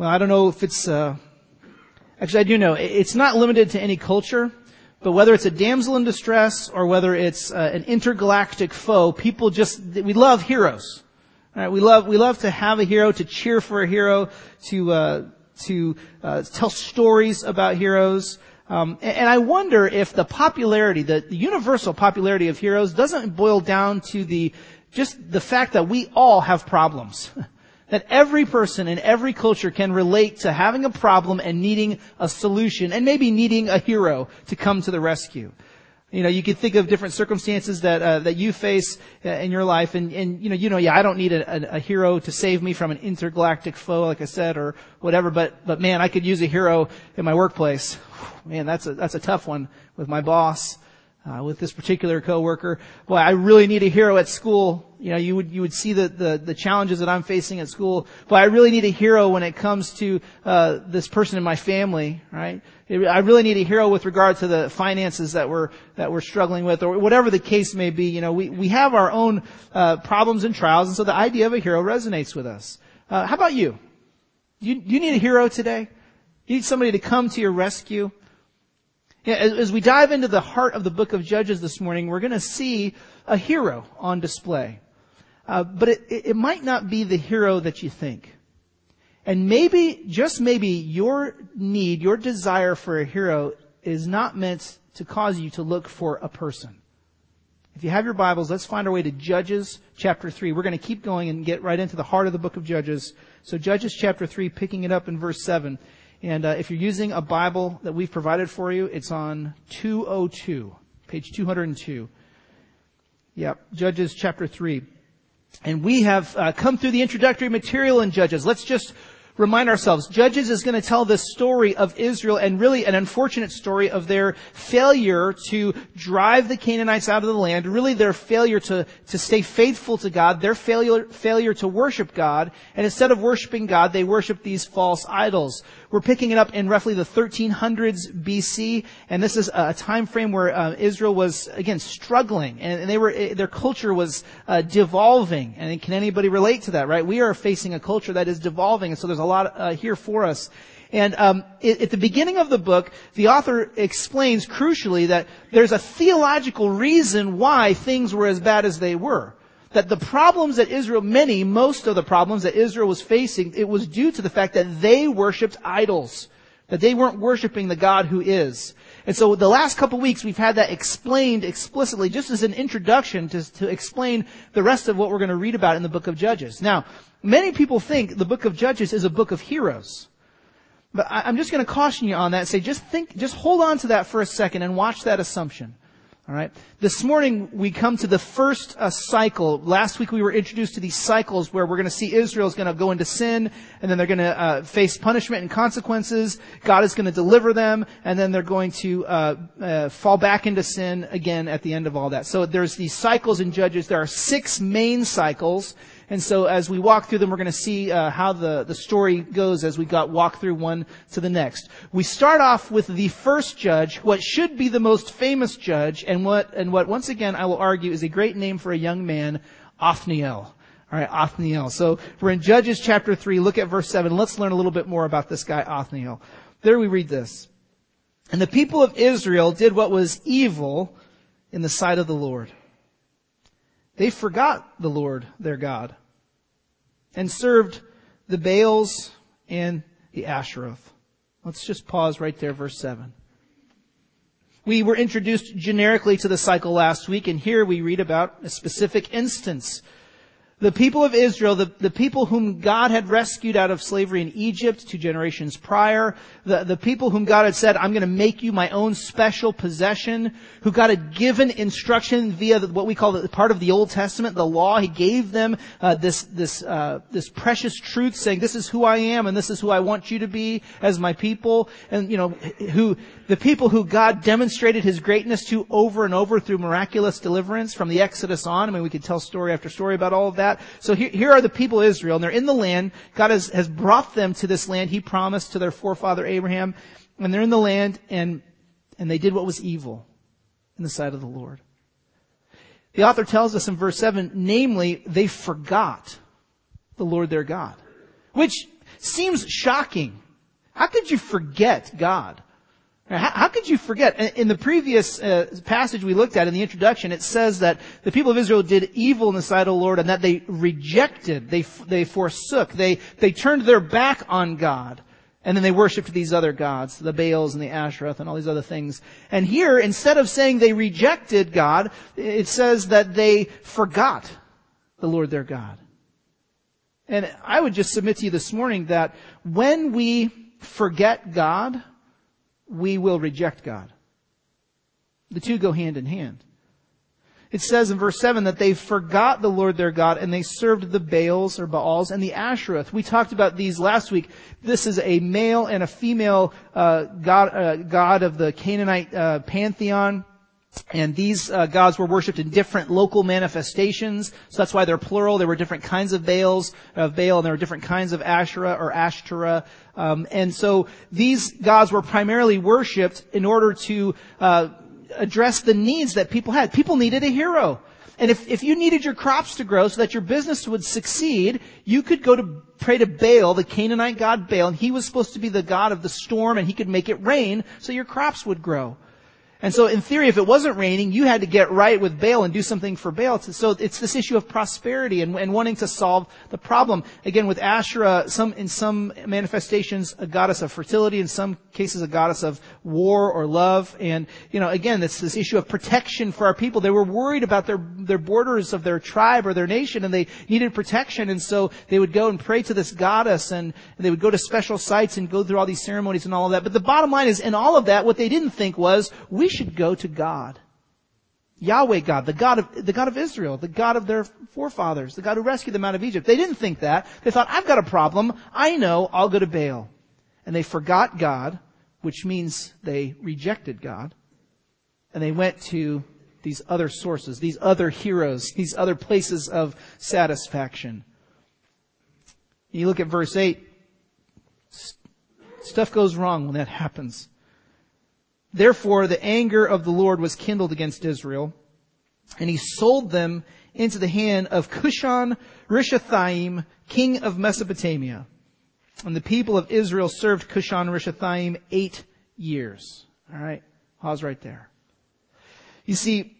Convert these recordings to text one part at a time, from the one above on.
Well, I don't know if it's, actually I do know. It's not limited to any culture, but whether it's a damsel in distress or whether it's an intergalactic foe, we love heroes. All right, we love to have a hero, to cheer for a hero, to tell stories about heroes. And I wonder if the popularity, the universal popularity of heroes doesn't boil down to just the fact that we all have problems. That every person in every culture can relate to having a problem and needing a solution and maybe needing a hero to come to the rescue. You know, you could think of different circumstances that you face in your life, and I don't need a hero to save me from an intergalactic foe, like I said, or whatever. But man, I could use a hero in my workplace. Man, that's a tough one with my boss, with this particular coworker. Boy, I really need a hero at school. You know, you would see the challenges that I'm facing at school. But I really need a hero when it comes to this person in my family, right? I really need a hero with regard to the finances that we're struggling with, or whatever the case may be. You know, we have our own problems and trials, and so the idea of a hero resonates with us. How about you? You need a hero today? You need somebody to come to your rescue? Yeah, as we dive into the heart of the book of Judges this morning, we're going to see a hero on display. But it might not be the hero that you think. And maybe, just maybe, your need, your desire for a hero is not meant to cause you to look for a person. If you have your Bibles, let's find our way to Judges chapter 3. We're going to keep going and get right into the heart of the book of Judges. So Judges chapter 3, picking it up in verse 7. And if you're using a Bible that we've provided for you, it's on 202, page 202. Yep, Judges chapter 3. And we have come through the introductory material in Judges. Let's just remind ourselves, Judges is going to tell this story of Israel, and really an unfortunate story of their failure to drive the Canaanites out of the land, really their failure to stay faithful to God, their failure to worship God, and instead of worshiping God, they worship these false idols. We're picking it up in roughly the 1300s BC, and this is a time frame where Israel was, again, struggling, and their culture was devolving. And can anybody relate to that, right? We are facing a culture that is devolving, and so there's a lot here for us. And at the beginning of the book, the author explains crucially that there's a theological reason why things were as bad as they were. That the problems that most of the problems that Israel was facing, it was due to the fact that they worshipped idols. That they weren't worshiping the God who is. And so the last couple of weeks we've had that explained explicitly, just as an introduction to explain the rest of what we're going to read about in the book of Judges. Now, many people think the book of Judges is a book of heroes. But I'm just going to caution you on that and say, just hold on to that for a second and watch that assumption. All right. This morning we come to the first cycle. Last week we were introduced to these cycles where we're going to see Israel's going to go into sin, and then they're going to face punishment and consequences. God is going to deliver them, and then they're going to fall back into sin again at the end of all that. So there's these cycles in Judges. There are 6 main cycles. And so as we walk through them, we're going to see how the story goes as we walk through one to the next. We start off with the first judge, what should be the most famous judge, and what once again I will argue is a great name for a young man, Othniel. All right, Othniel. So we're in Judges chapter 3. Look at verse 7. Let's learn a little bit more about this guy, Othniel. There we read this. And the people of Israel did what was evil in the sight of the Lord. They forgot the Lord, their God, and served the Baals and the Asheroth. Let's just pause right there, verse 7. We were introduced generically to the cycle last week, and here we read about a specific instance. The people of Israel, the people whom God had rescued out of slavery in Egypt 2 generations prior, the people whom God had said, I'm going to make you my own special possession, who God had given instruction via what we call the part of the Old Testament, the law. He gave them this precious truth, saying, this is who I am and this is who I want you to be as my people. And, the people who God demonstrated His greatness to over and over through miraculous deliverance from the Exodus on. I mean, we could tell story after story about all of that. So here are the people of Israel, and they're in the land. God has brought them to this land He promised to their forefather Abraham. And they're in the land, and they did what was evil in the sight of the Lord. The author tells us in verse 7, namely, they forgot the Lord their God. Which, Seems shocking. How could you forget God? How could you forget? In the previous passage we looked at in the introduction, it says that the people of Israel did evil in the sight of the Lord and that they rejected, they forsook, they turned their back on God. And then they worshiped these other gods, the Baals and the Ashereth and all these other things. And here, instead of saying they rejected God, it says that they forgot the Lord their God. And I would just submit to you this morning that when we forget God, we will reject God. The two go hand in hand. It says in verse 7 that they forgot the Lord their God and they served the Baals or Baals and the Ashereth. We talked about these last week. This is a male and a female god of the Canaanite pantheon. And these gods were worshipped in different local manifestations. So that's why they're plural. There were different kinds of Baals, of Baal, and there were different kinds of Asherah or Ashtoreth. And so these gods were primarily worshipped in order to address the needs that people had. People needed a hero. And if you needed your crops to grow so that your business would succeed, you could go to pray to Baal, the Canaanite god Baal, and he was supposed to be the god of the storm, and he could make it rain so your crops would grow. And so in theory, if it wasn't raining, you had to get right with Baal and do something for Baal. So it's this issue of prosperity and wanting to solve the problem. Again, with Asherah, in some manifestations, a goddess of fertility, in some cases, a goddess of war or love. And, again, it's this issue of protection for our people. They were worried about their borders of their tribe or their nation, and they needed protection. And so they would go and pray to this goddess, and they would go to special sites and go through all these ceremonies and all of that. But the bottom line is, in all of that, what they didn't think was, we should go to God. Yahweh God, the God of Israel, the God of their forefathers, the God who rescued them out of Egypt. They didn't think that. They thought, I've got a problem. I know, I'll go to Baal. And they forgot God, which means they rejected God. And they went to these other sources, these other heroes, these other places of satisfaction. You look at verse 8. Stuff goes wrong when that happens. Therefore, the anger of the Lord was kindled against Israel, and he sold them into the hand of Cushan Rishathaim, king of Mesopotamia. And the people of Israel served Cushan Rishathaim 8 years. All right, pause right there. You see,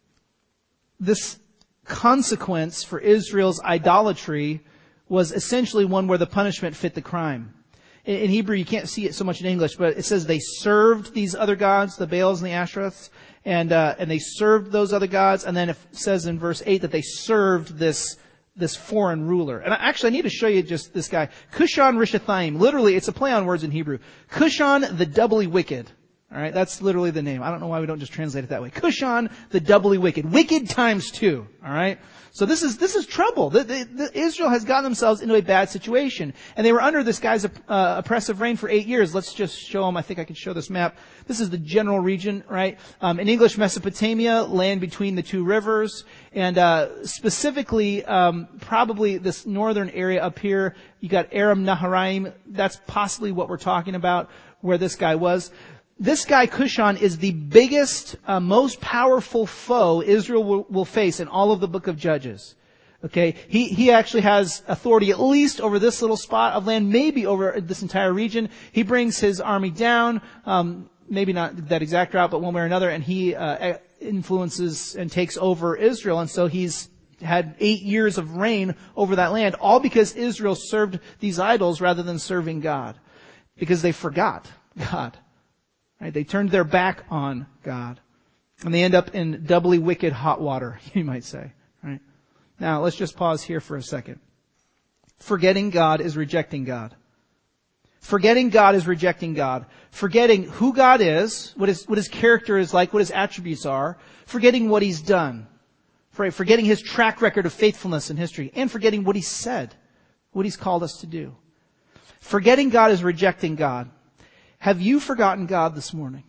this consequence for Israel's idolatry was essentially one where the punishment fit the crime. In Hebrew, you can't see it so much in English, but it says they served these other gods, the Baals and the Ashereths, and they served those other gods. And then it says in verse 8 that they served this foreign ruler. And actually, I need to show you just this guy. Cushan Rishathaim. Literally, it's a play on words in Hebrew. Cushan the doubly wicked. All right, that's literally the name. I don't know why we don't just translate it that way. Cushan the doubly wicked. Wicked times 2. All right? So this is trouble. Israel has gotten themselves into a bad situation. And they were under this guy's oppressive reign for 8 years. Let's just show them. I think I can show this map. This is the general region, right? In English, Mesopotamia, land between the two rivers. And specifically, probably this northern area up here, you got Aram Naharaim. That's possibly what we're talking about, where this guy was. This guy, Cushan, is the biggest, most powerful foe Israel will face in all of the book of Judges. Okay? He actually has authority at least over this little spot of land, maybe over this entire region. He brings his army down, maybe not that exact route, but one way or another, and he influences and takes over Israel. And so he's had 8 years of reign over that land, all because Israel served these idols rather than serving God. Because they forgot God. Right? They turned their back on God. And they end up in doubly wicked hot water, you might say. Right? Now, let's just pause here for a second. Forgetting God is rejecting God. Forgetting God is rejecting God. Forgetting who God is, what his character is like, what his attributes are. Forgetting what he's done. Forgetting his track record of faithfulness in history. And forgetting what he said, what he's called us to do. Forgetting God is rejecting God. Have you forgotten God this morning?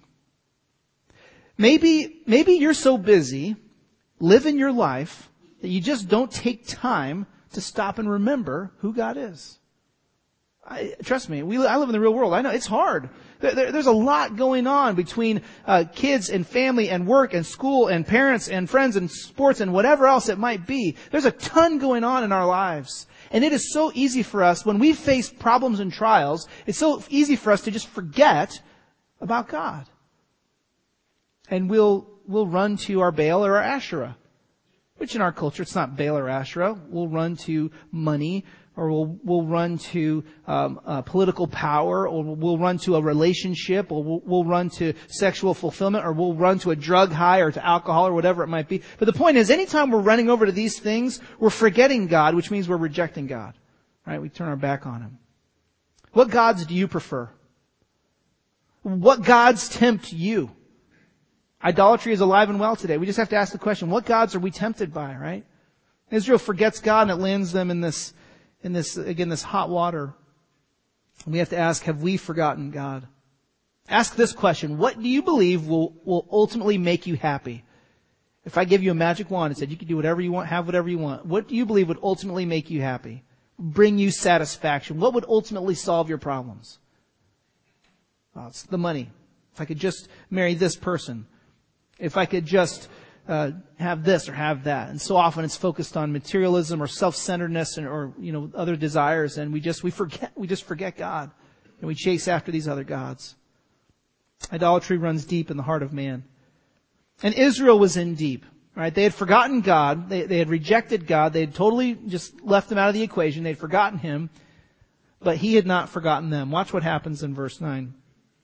Maybe you're so busy living your life that you just don't take time to stop and remember who God is. Trust me, I live in the real world. I know it's hard. There's a lot going on between kids and family and work and school and parents and friends and sports and whatever else it might be. There's a ton going on in our lives. And it is so easy for us, when we face problems and trials, it's so easy for us to just forget about God. And we'll run to our Baal or our Asherah. Which in our culture, it's not Baal or Asherah. We'll run to money, or we'll run to political power, or we'll run to a relationship, or we'll run to sexual fulfillment, or we'll run to a drug high or to alcohol or whatever it might be. But the point is, anytime we're running over to these things, we're forgetting God, which means we're rejecting God. Right? We turn our back on Him. What gods do you prefer? What gods tempt you? Idolatry is alive and well today. We just have to ask the question, what gods are we tempted by, right? Israel forgets God and it lands them in this hot water. We have to ask, have we forgotten God? Ask this question, what do you believe will ultimately make you happy? If I give you a magic wand and said you can do whatever you want, have whatever you want, what do you believe would ultimately make you happy? Bring you satisfaction? What would ultimately solve your problems? Well, it's the money. If I could just marry this person. If I could just have this or have that. And so often it's focused on materialism or self-centeredness or other desires, and we just forget God. And we chase after these other gods. Idolatry runs deep in the heart of man. And Israel was in deep. Right? They had forgotten God. They had rejected God. They had totally just left Him out of the equation. They had forgotten Him. But He had not forgotten them. Watch what happens in verse 9.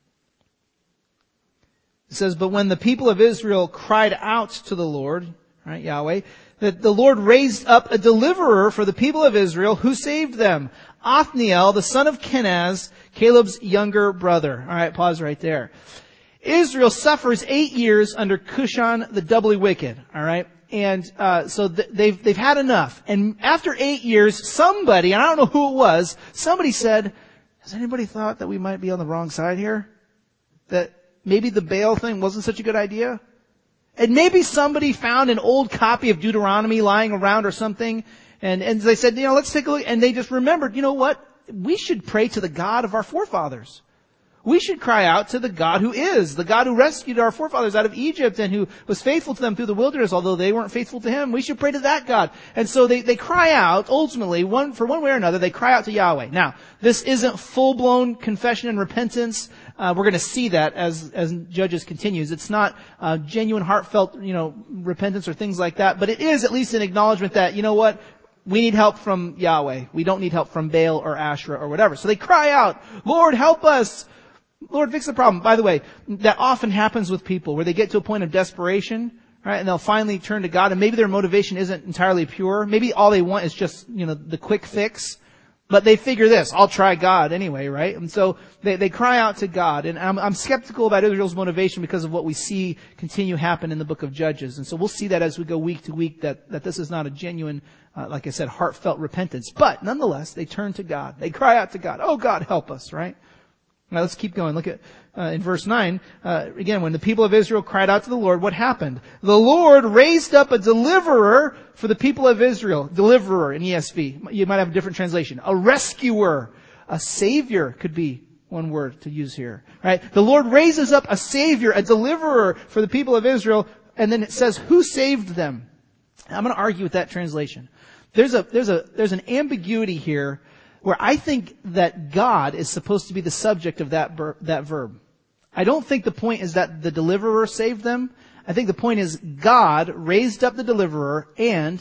It says, but when the people of Israel cried out to the Lord, right, Yahweh, that the Lord raised up a deliverer for the people of Israel who saved them. Othniel, the son of Kenaz, Caleb's younger brother. All right, pause right there. Israel suffers 8 years under Cushan the doubly wicked. All right. And, so they've had enough. And after 8 years, somebody, and I don't know who it was, somebody said, has anybody thought that we might be on the wrong side here? That maybe the Baal thing wasn't such a good idea? And maybe somebody found an old copy of Deuteronomy lying around or something. And they said, let's take a look. And they just remembered, you know what? We should pray to the God of our forefathers. We should cry out to the God who is, the God who rescued our forefathers out of Egypt and who was faithful to them through the wilderness, although they weren't faithful to Him. We should pray to that God. And so they cry out, ultimately, for one way or another, they cry out to Yahweh. Now, this isn't full-blown confession and repentance. We're going to see that as Judges continues. It's not genuine, heartfelt, repentance or things like that, but it is at least an acknowledgement that, you know what? We need help from Yahweh. We don't need help from Baal or Asherah or whatever. So they cry out, Lord, help us. Lord, fix the problem. By the way, that often happens with people where they get to a point of desperation, right? And they'll finally turn to God, and maybe their motivation isn't entirely pure. Maybe all they want is just, the quick fix. But they figure this, I'll try God anyway, right? And so they cry out to God. And I'm skeptical about Israel's motivation because of what we see continue happen in the book of Judges. And so we'll see that as we go week to week, that this is not a genuine, like I said, heartfelt repentance. But nonetheless, they turn to God. They cry out to God. Oh God, help us, right? Now let's keep going. Look at, in verse 9, again, when the people of Israel cried out to the Lord, what happened? The Lord raised up a deliverer for the people of Israel. Deliverer in ESV. You might have a different translation. A rescuer. A savior could be one word to use here. Right? The Lord raises up a savior, a deliverer for the people of Israel, and then it says, who saved them? I'm going to argue with that translation. There's an ambiguity here where I think that God is supposed to be the subject of that verb. I don't think the point is that the deliverer saved them. I think the point is God raised up the deliverer and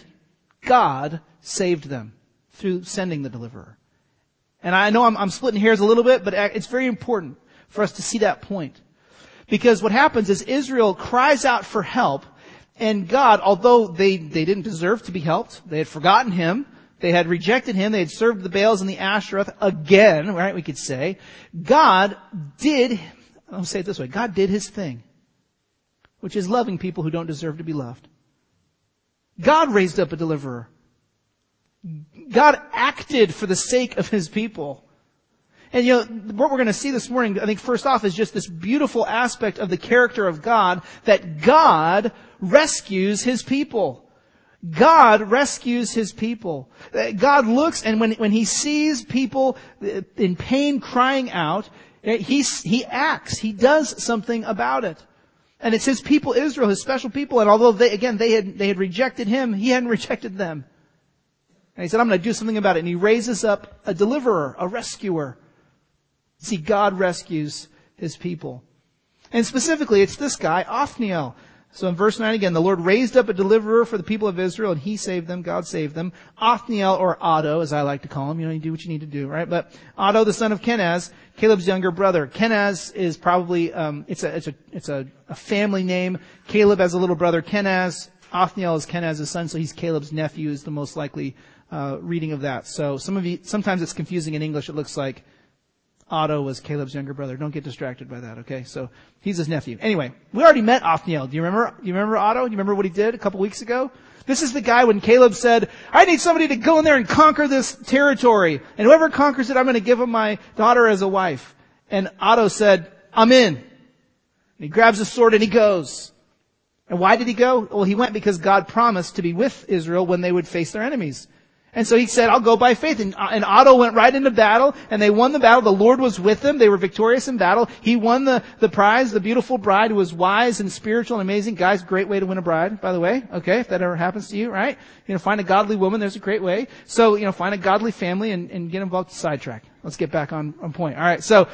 God saved them through sending the deliverer. And I know I'm splitting hairs a little bit, but it's very important for us to see that point. Because what happens is Israel cries out for help, and God, although they didn't deserve to be helped, they had forgotten Him, they had rejected Him. They had served the Baals and the Asherah again, right? We could say. God did, I'll say it this way, God did His thing, which is loving people who don't deserve to be loved. God raised up a deliverer. God acted for the sake of His people. And what we're going to see this morning, I think first off, is just this beautiful aspect of the character of God, that God rescues His people. God rescues his people. God looks, and when he sees people in pain crying out, he acts. He does something about it. And it's his people Israel, his special people, and although they had rejected him, he hadn't rejected them. And he said, I'm going to do something about it. And he raises up a deliverer, a rescuer. See, God rescues his people. And specifically, it's this guy, Othniel. So in verse 9 again, the Lord raised up a deliverer for the people of Israel, and he saved them, God saved them. Othniel, or Oddo, as I like to call him. You do what you need to do, right? But Oddo, the son of Kenaz, Caleb's younger brother. Kenaz is probably, it's a family name. Caleb has a little brother, Kenaz. Othniel is Kenaz's son, so he's Caleb's nephew is the most likely reading of that. So sometimes it's confusing in English. It looks like Otto was Caleb's younger brother. Don't get distracted by that, okay? So he's his nephew. Anyway, we already met Othniel. Do you remember Otto? Do you remember what he did a couple weeks ago? This is the guy when Caleb said, I need somebody to go in there and conquer this territory. And whoever conquers it, I'm going to give him my daughter as a wife. And Otto said, I'm in. And he grabs his sword and he goes. And why did he go? Well, he went because God promised to be with Israel when they would face their enemies. And so he said, I'll go by faith. And Otto went right into battle, and they won the battle. The Lord was with them. They were victorious in battle. He won the prize, the beautiful bride who was wise and spiritual and amazing. Guys, great way to win a bride, by the way. Okay, if that ever happens to you, right? Find a godly woman, there's a great way. So, find a godly family and get involved to sidetrack. Let's get back on point. All right, so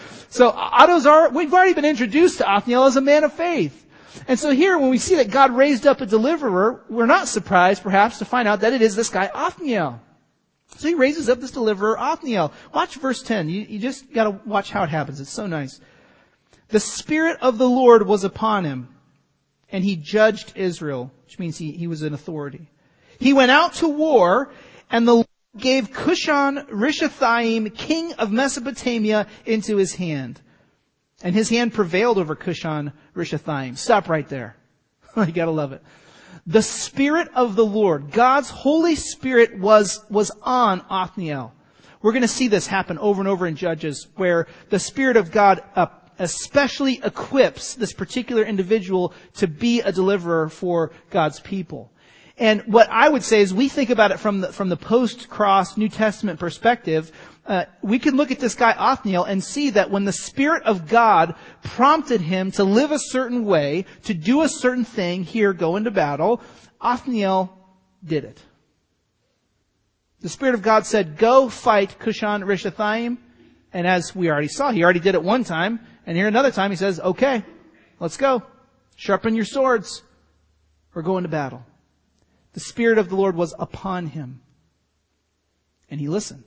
we've already been introduced to Othniel as a man of faith. And so here, when we see that God raised up a deliverer, we're not surprised, perhaps, to find out that it is this guy, Othniel. So he raises up this deliverer, Othniel. Watch verse 10. You just gotta watch how it happens. It's so nice. The Spirit of the Lord was upon him, and he judged Israel, which means he was an authority. He went out to war, and the Lord gave Cushan-Rishathaim, king of Mesopotamia, into his hand. And his hand prevailed over Cushan-Rishathaim. Stop right there. You gotta love it. The Spirit of the Lord, God's Holy Spirit was on Othniel. We're going to see this happen over and over in Judges, where the Spirit of God especially equips this particular individual to be a deliverer for God's people. And what I would say is we think about it from the post-cross New Testament perspective. We can look at this guy Othniel and see that when the Spirit of God prompted him to live a certain way, to do a certain thing, here, go into battle, Othniel did it. The Spirit of God said, go fight Cushan-Rishathaim. And as we already saw, he already did it one time. And here another time he says, okay, let's go. Sharpen your swords. We're going to battle. The Spirit of the Lord was upon him. And he listened.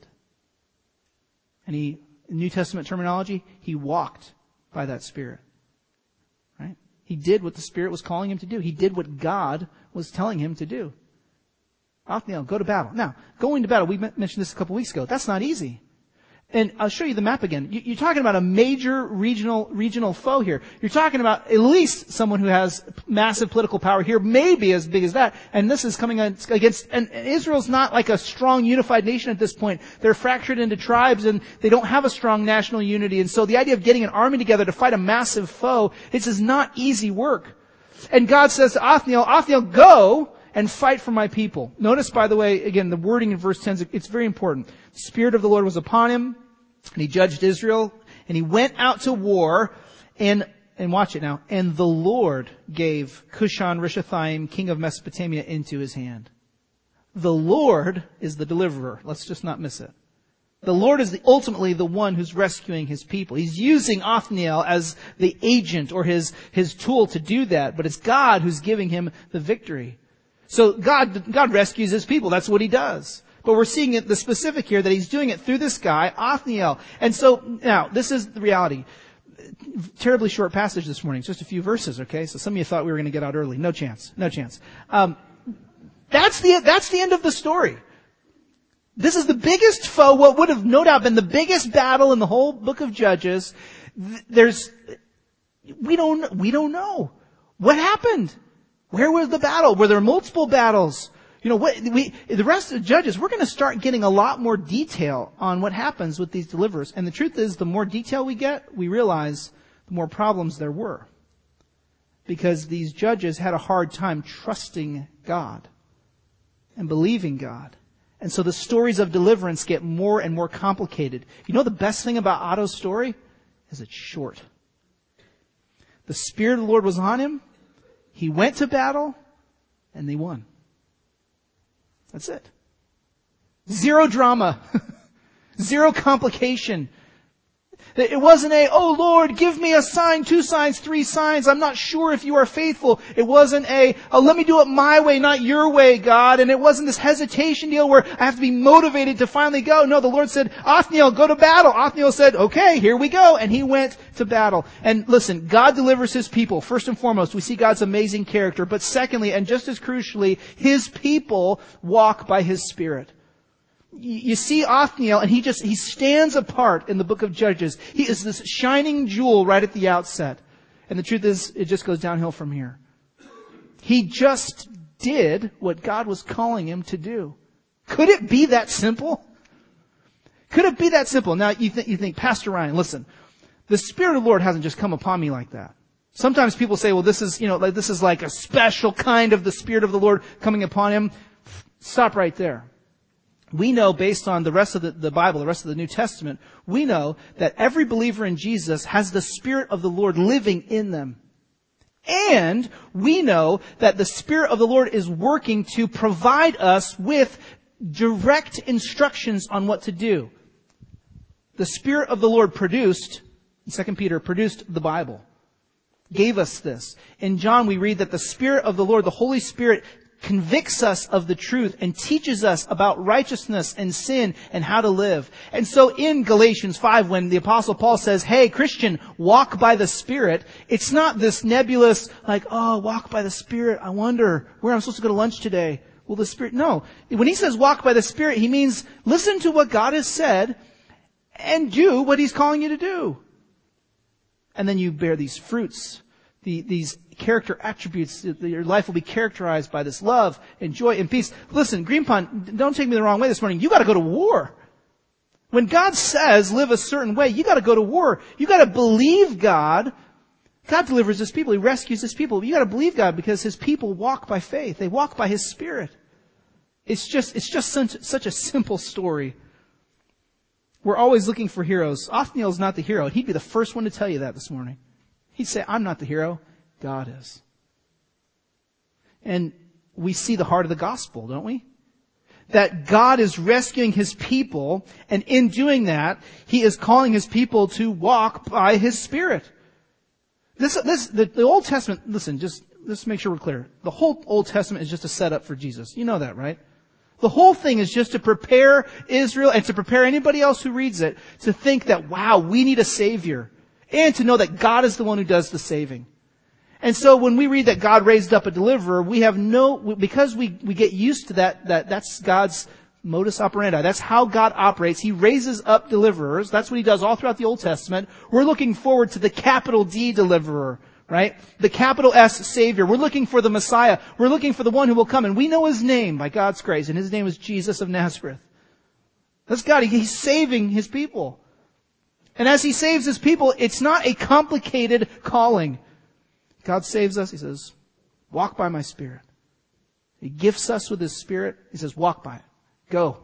And in New Testament terminology, he walked by that Spirit. Right? He did what the Spirit was calling him to do. He did what God was telling him to do. Othniel, go to battle. Now, going to battle, we mentioned this a couple weeks ago. That's not easy. And I'll show you the map again. You're talking about a major regional foe here. You're talking about at least someone who has massive political power here, maybe as big as that. And this is coming against, and Israel's not like a strong unified nation at this point. They're fractured into tribes and they don't have a strong national unity. And so the idea of getting an army together to fight a massive foe, this is not easy work. And God says to Othniel, go and fight for my people. Notice, by the way, again, the wording in verse 10, it's very important. The Spirit of the Lord was upon him, and he judged Israel, and he went out to war, and watch it now, and the Lord gave Cushan-Rishathaim, king of Mesopotamia, into his hand. The Lord is the deliverer. Let's just not miss it. The Lord is ultimately the one who's rescuing his people. He's using Othniel as the agent or his tool to do that, but it's God who's giving him the victory. So God rescues his people. That's what he does. But we're seeing it, the specific here, that he's doing it through this guy, Othniel. And so, now, this is the reality. Terribly short passage this morning. It's just a few verses, okay? So some of you thought we were going to get out early. No chance. No chance. That's the end of the story. This is the biggest foe, what would have no doubt been the biggest battle in the whole book of Judges. We don't know. What happened? Where was the battle? Were there multiple battles? The rest of the Judges, we're going to start getting a lot more detail on what happens with these deliverers. And the truth is, the more detail we get, we realize the more problems there were. Because these judges had a hard time trusting God. and believing God. And so the stories of deliverance get more and more complicated. You know the best thing about Otto's story is it's short. The Spirit of the Lord was on him. He went to battle and they won. That's it. Zero drama. Zero complication. It wasn't oh Lord, give me a sign, 2 signs, 3 signs. I'm not sure if you are faithful. It wasn't let me do it my way, not your way, God. And it wasn't this hesitation deal where I have to be motivated to finally go. No, the Lord said, Othniel, go to battle. Othniel said, okay, here we go. And he went to battle. And listen, God delivers His people. First and foremost, we see God's amazing character. But secondly, and just as crucially, His people walk by His Spirit. You see Othniel, and he stands apart in the book of Judges. He is this shining jewel right at the outset. And the truth is, it just goes downhill from here. He just did what God was calling him to do. Could it be that simple? Could it be that simple? Now, you think, Pastor Ryan, listen, the Spirit of the Lord hasn't just come upon me like that. Sometimes people say, well, this is like a special kind of the Spirit of the Lord coming upon him. Stop right there. We know, based on the rest of the Bible, the rest of the New Testament, we know that every believer in Jesus has the Spirit of the Lord living in them. And we know that the Spirit of the Lord is working to provide us with direct instructions on what to do. The Spirit of the Lord produced, 2 Peter, produced the Bible. Gave us this. In John we read that the Spirit of the Lord, the Holy Spirit, convicts us of the truth and teaches us about righteousness and sin and how to live. And so in Galatians 5, when the Apostle Paul says, hey, Christian, walk by the Spirit, it's not this nebulous, walk by the Spirit, I wonder where I'm supposed to go to lunch today. Will the Spirit? No. When he says walk by the Spirit, he means listen to what God has said and do what He's calling you to do. And then you bear these fruits, these character attributes. Your life will be characterized by this love and joy and peace. Listen, Green Pond, don't take me the wrong way this morning. You got to go to war. When God says live a certain way, you got to go to war. You got to believe God. God delivers His people. He rescues His people. You got to believe God because His people walk by faith. They walk by His Spirit. It's just such a simple story. We're always looking for heroes. Othniel's not the hero. He'd be the first one to tell you that this morning. He'd say, I'm not the hero. God is. And we see the heart of the gospel, don't we? That God is rescuing His people, and in doing that, He is calling His people to walk by His Spirit. The Old Testament, listen, just let's make sure we're clear. The whole Old Testament is just a setup for Jesus. You know that, right? The whole thing is just to prepare Israel and to prepare anybody else who reads it to think that, wow, we need a Savior. And to know that God is the one who does the saving. And so when we read that God raised up a deliverer, we have because we get used to that's God's modus operandi. That's how God operates. He raises up deliverers. That's what He does all throughout the Old Testament. We're looking forward to the capital D deliverer, right? The capital S Savior. We're looking for the Messiah. We're looking for the one who will come. And we know His name by God's grace. And His name is Jesus of Nazareth. That's God. He's saving His people. And as He saves His people, it's not a complicated calling. God saves us. He says, walk by my Spirit. He gifts us with His Spirit. He says, walk by it. Go.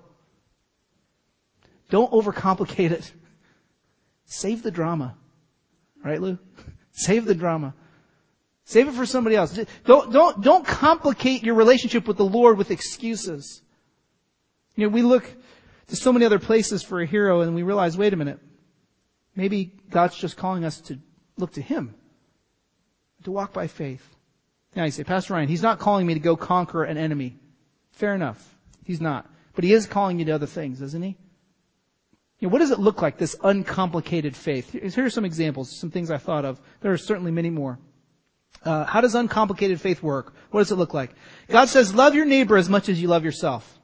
Don't overcomplicate it. Save the drama. Right, Lou? Save the drama. Save it for somebody else. Don't complicate your relationship with the Lord with excuses. You know, we look to so many other places for a hero and we realize, wait a minute. Maybe God's just calling us to look to Him. To walk by faith. Now you say, Pastor Ryan, He's not calling me to go conquer an enemy. Fair enough. He's not. But He is calling you to other things, isn't He? You know, what does it look like, this uncomplicated faith? Here are some examples, some things I thought of. There are certainly many more. How does uncomplicated faith work? What does it look like? God says, love your neighbor as much as you love yourself.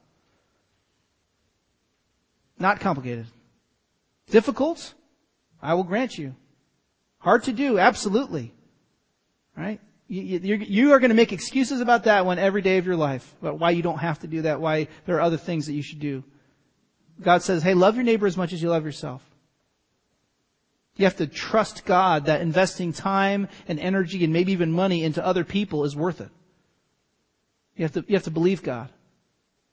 Not complicated. Difficult? I will grant you. Hard to do? Absolutely. Right? You are going to make excuses about that one every day of your life, about why you don't have to do that, why there are other things that you should do. God says, hey, love your neighbor as much as you love yourself. You have to trust God that investing time and energy and maybe even money into other people is worth it. You have to believe God.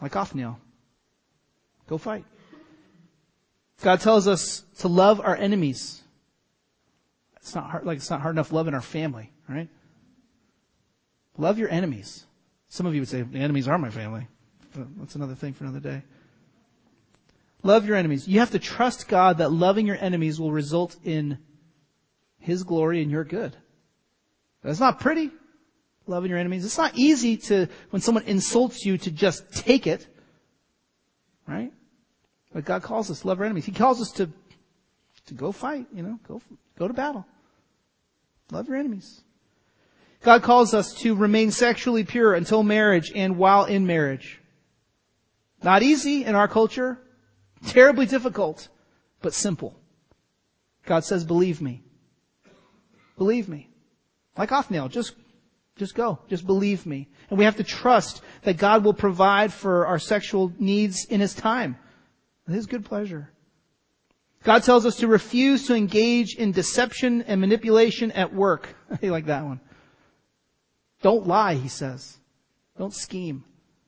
like Othniel. Go fight. God tells us to love our enemies. It's not hard enough loving our family, right? Love your enemies. Some of you would say, the enemies are my family. But that's another thing for another day. Love your enemies. You have to trust God that loving your enemies will result in His glory and your good. That's not pretty, loving your enemies. It's not easy when someone insults you, to just take it. Right? But God calls us to love our enemies. He calls us to go fight, go to battle. Love your enemies. God calls us to remain sexually pure until marriage and while in marriage. Not easy in our culture. Terribly difficult, but simple. God says, believe me. Believe me. Like Othniel, just go. Just believe me. And we have to trust that God will provide for our sexual needs in His time. With His good pleasure. God tells us to refuse to engage in deception and manipulation at work. I like that one. Don't lie, He says. Don't scheme.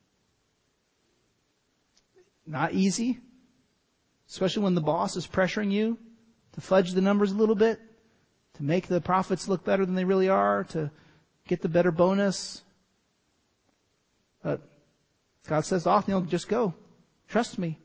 Not easy. Especially when the boss is pressuring you to fudge the numbers a little bit, to make the profits look better than they really are, to get the better bonus. But God says to Othniel, just go. Trust me.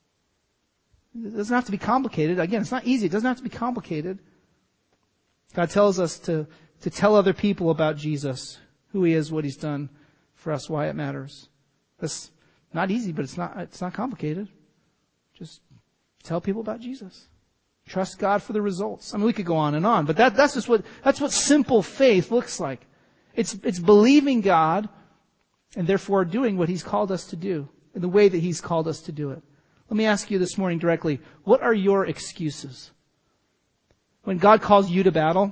It doesn't have to be complicated. Again, it's not easy. It doesn't have to be complicated. God tells us to tell other people about Jesus, who He is, what He's done for us, why it matters. That's not easy, but it's not complicated. Just tell people about Jesus. Trust God for the results. I mean, we could go on, but that's what simple faith looks like. It's believing God and therefore doing what He's called us to do in the way that He's called us to do it. Let me ask you this morning directly, what are your excuses? When God calls you to battle,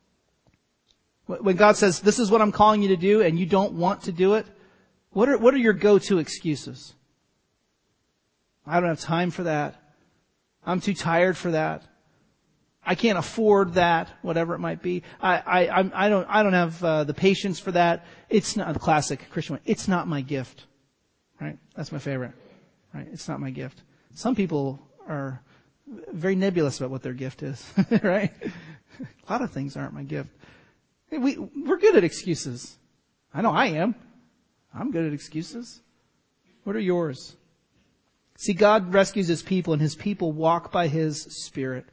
when God says, this is what I'm calling you to do, and you don't want to do it, what are your go-to excuses? I don't have time for that. I'm too tired for that. I can't afford that, whatever it might be. I don't have the patience for that. It's not the classic Christian one. It's not my gift. Right? That's my favorite. Right? It's not my gift. Some people are very nebulous about what their gift is. Right? A lot of things aren't my gift. We're good at excuses. I know I am. I'm good at excuses. What are yours? See, God rescues His people, and His people walk by His Spirit.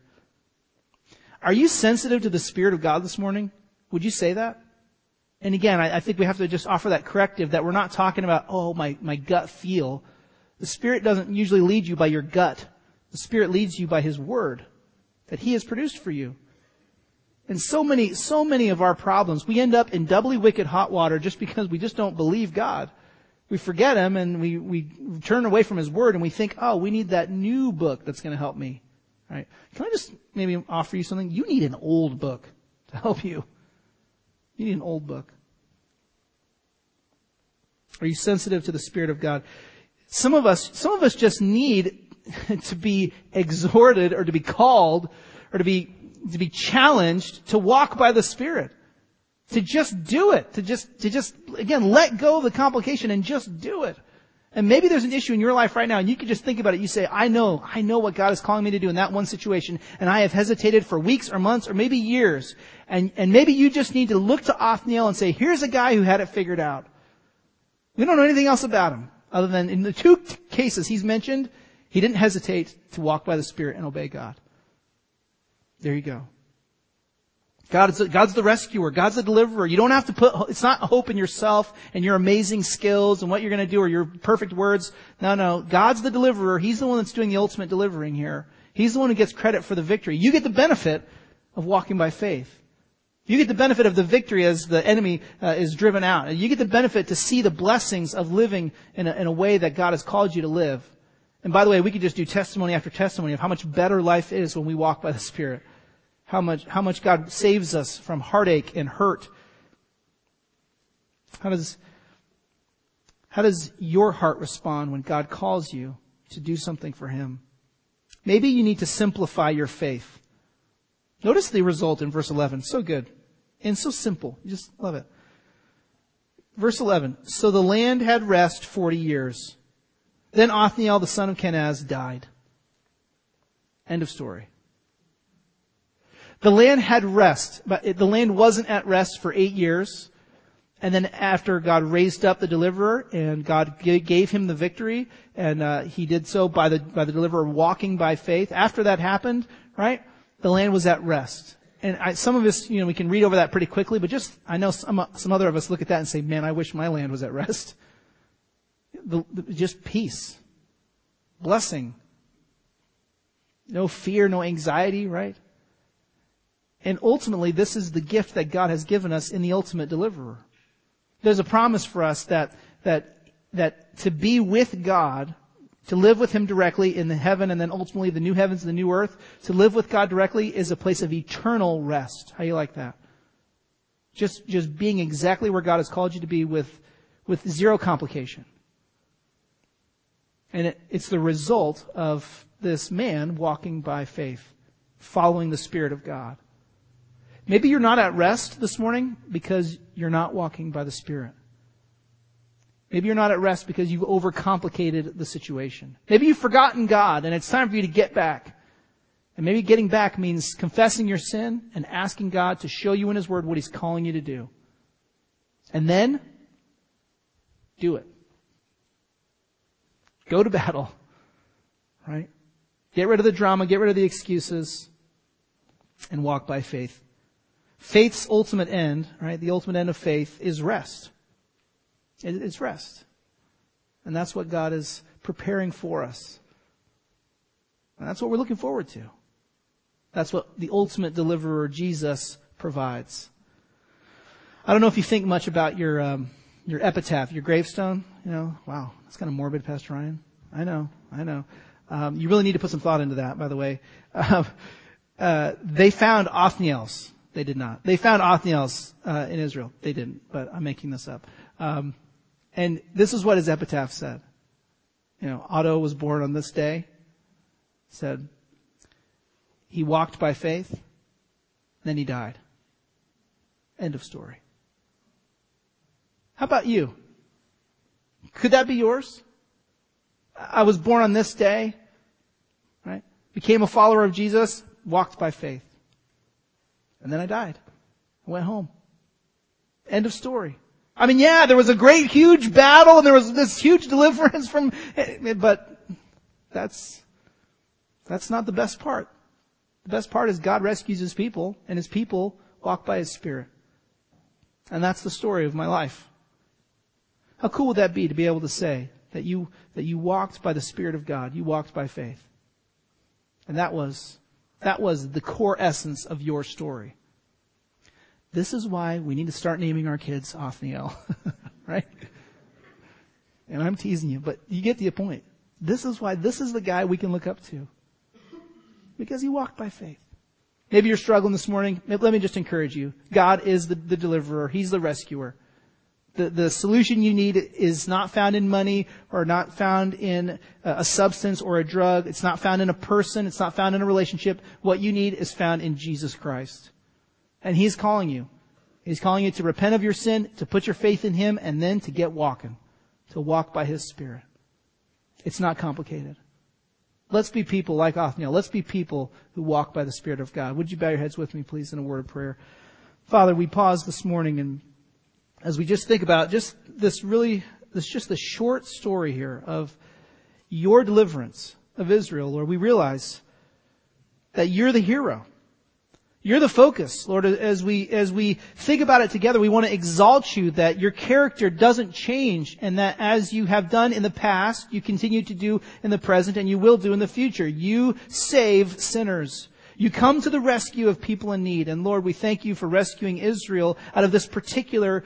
Are you sensitive to the Spirit of God this morning? Would you say that? And again, I think we have to just offer that corrective that we're not talking about, my gut feel. The Spirit doesn't usually lead you by your gut. The Spirit leads you by His Word that He has produced for you. And so many of our problems, we end up in doubly wicked hot water just because we just don't believe God. We forget Him and we turn away from His Word and we think, we need that new book that's going to help me. Right? Can I just maybe offer you something? You need an old book to help you. You need an old book. Are you sensitive to the Spirit of God? Some of us just need to be exhorted or to be called or to be challenged to walk by the Spirit. To just do it. To just, again, let go of the complication and just do it. And maybe there's an issue in your life right now and you can just think about it. You say, I know what God is calling me to do in that one situation, and I have hesitated for weeks or months or maybe years. And maybe you just need to look to Othniel and say, here's a guy who had it figured out. We don't know anything else about him other than in the two cases he's mentioned, he didn't hesitate to walk by the Spirit and obey God. There you go. God's the rescuer. God's the deliverer. You don't have to it's not hope in yourself and your amazing skills and what you're going to do or your perfect words. No. God's the deliverer. He's the one that's doing the ultimate delivering here. He's the one who gets credit for the victory. You get the benefit of walking by faith. You get the benefit of the victory as the enemy is driven out. You get the benefit to see the blessings of living in a way that God has called you to live. And by the way, we could just do testimony after testimony of how much better life is when we walk by the Spirit. How much God saves us from heartache and hurt. How does your heart respond when God calls you to do something for Him? Maybe you need to simplify your faith. Notice the result in verse 11. So good. And so simple. You just love it. Verse 11. So the land had rest 40 years. Then Othniel, the son of Kenaz, died. End of story. The land had rest, but the land wasn't at rest for 8 years. And then after God raised up the deliverer and God gave him the victory, and he did so by the deliverer walking by faith. After that happened, right, the land was at rest. And some of us, we can read over that pretty quickly, but I know some other of us look at that and say, man, I wish my land was at rest. Just peace, blessing, no fear, no anxiety, right? And ultimately, this is the gift that God has given us in the ultimate deliverer. There's a promise for us that to be with God, to live with Him directly in the heaven and then ultimately the new heavens and the new earth, to live with God directly is a place of eternal rest. How do you like that? Just being exactly where God has called you to be with zero complication. And it's the result of this man walking by faith, following the Spirit of God. Maybe you're not at rest this morning because you're not walking by the Spirit. Maybe you're not at rest because you've overcomplicated the situation. Maybe you've forgotten God and it's time for you to get back. And maybe getting back means confessing your sin and asking God to show you in His Word what He's calling you to do. And then, do it. Go to battle. Right? Get rid of the drama, get rid of the excuses, and walk by faith. Faith's ultimate end, right? The ultimate end of faith is rest. It's rest. And that's what God is preparing for us. And that's what we're looking forward to. That's what the ultimate deliverer, Jesus, provides. I don't know if you think much about your epitaph, your gravestone. Wow, that's kind of morbid, Pastor Ryan. I know. You really need to put some thought into that, by the way. They found Othniel's. They did not. They found Othniel's in Israel. They didn't, but I'm making this up. And this is what his epitaph said. Otto was born on this day. Said, he walked by faith, then he died. End of story. How about you? Could that be yours? I was born on this day, right? Became a follower of Jesus, walked by faith. And then I died. I went home. End of story. I mean, yeah, there was a great, huge battle and there was this huge deliverance but that's not the best part. The best part is God rescues His people and His people walk by His Spirit. And that's the story of my life. How cool would that be to be able to say that you walked by the Spirit of God, you walked by faith. And that was the core essence of your story. This is why we need to start naming our kids Othniel. Right? And I'm teasing you, but you get the point. This is why this is the guy we can look up to. Because he walked by faith. Maybe you're struggling this morning. Let me just encourage you. God is the deliverer. He's the rescuer. The solution you need is not found in money or not found in a substance or a drug. It's not found in a person. It's not found in a relationship. What you need is found in Jesus Christ. And He's calling you. He's calling you to repent of your sin, to put your faith in Him, and then to get walking. To walk by His Spirit. It's not complicated. Let's be people like Othniel. Let's be people who walk by the Spirit of God. Would you bow your heads with me, please, in a word of prayer? Father, we pause this morning and as we just think about just the short story here of your deliverance of Israel, Lord, we realize that you're the hero. You're the focus, Lord. As we think about it together, we want to exalt you that your character doesn't change and that as you have done in the past, you continue to do in the present and you will do in the future. You save sinners. You come to the rescue of people in need. And Lord, we thank you for rescuing Israel out of this particular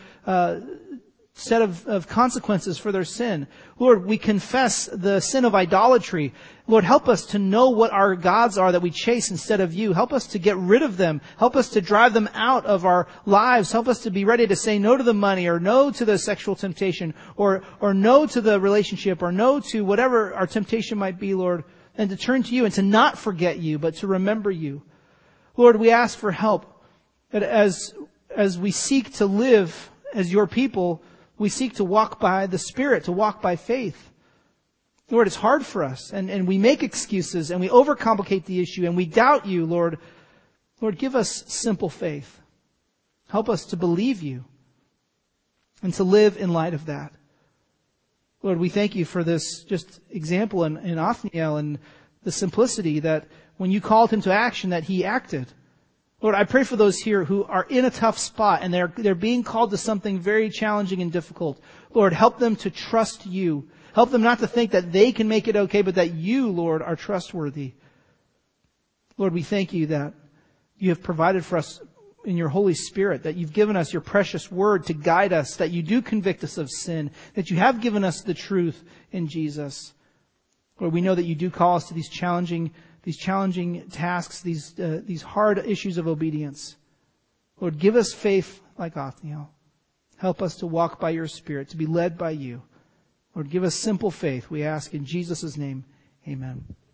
set of consequences for their sin. Lord, we confess the sin of idolatry. Lord, help us to know what our gods are that we chase instead of you. Help us to get rid of them. Help us to drive them out of our lives. Help us to be ready to say no to the money or no to the sexual temptation or no to the relationship or no to whatever our temptation might be, Lord. And to turn to you and to not forget you, but to remember you. Lord, we ask for help. That as we seek to live as your people, we seek to walk by the Spirit, to walk by faith. Lord, it's hard for us, and we make excuses, and we overcomplicate the issue, and we doubt you, Lord. Lord, give us simple faith. Help us to believe you and to live in light of that. Lord, we thank you for this just example in Othniel and the simplicity that when you called him to action, that he acted. Lord, I pray for those here who are in a tough spot and they're being called to something very challenging and difficult. Lord, help them to trust you. Help them not to think that they can make it okay, but that you, Lord, are trustworthy. Lord, we thank you that you have provided for us in your Holy Spirit, that you've given us your precious word to guide us, that you do convict us of sin, that you have given us the truth in Jesus. Lord, we know that you do call us to these challenging tasks, these hard issues of obedience. Lord, give us faith like Othniel. Help us to walk by your Spirit, to be led by you. Lord, give us simple faith, we ask in Jesus' name. Amen.